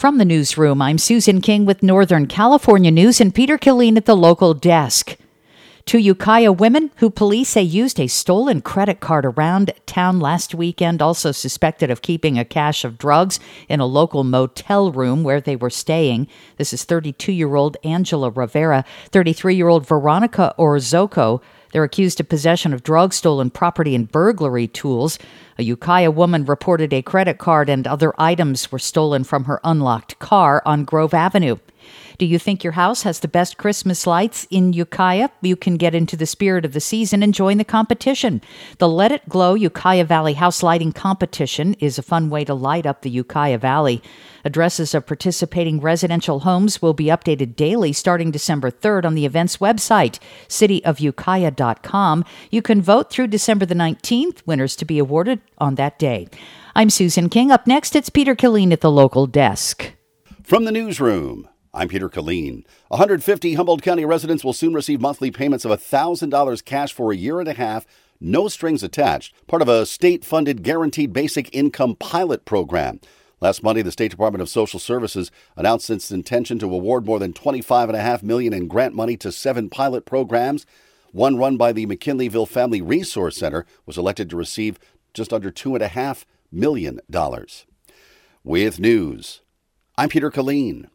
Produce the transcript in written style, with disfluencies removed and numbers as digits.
From the newsroom, I'm Susan King with Northern California News and Peter Killeen at the local desk. Two Ukiah women who police say used a stolen credit card around town last weekend, also suspected of keeping a cache of drugs in a local motel room where they were staying. This is 32-year-old Angela Rivera, 33-year-old Veronica Orozco. They're accused of possession of drugs, stolen property, and burglary tools. A Ukiah woman reported a credit card and other items were stolen from her unlocked car on Grove Avenue. Do you think your house has the best Christmas lights in Ukiah? You can get into the spirit of the season and join the competition. The Let It Glow Ukiah Valley House Lighting Competition is a fun way to light up the Ukiah Valley. Addresses of participating residential homes will be updated daily starting December 3rd on the event's website, cityofukiah.com. You can vote through December the 19th, winners to be awarded on that day. I'm Susan King. Up next, it's Peter Killeen at the local desk. From the newsroom, I'm Peter Killeen. 150 Humboldt County residents will soon receive monthly payments of $1,000 cash for a year and a half, no strings attached, part of a state-funded Guaranteed Basic Income pilot program. Last Monday, the State Department of Social Services announced its intention to award more than $25.5 million in grant money to 7 pilot programs. One run by the McKinleyville Family Resource Center was elected to receive just under $2.5 million. With news, I'm Peter Killeen.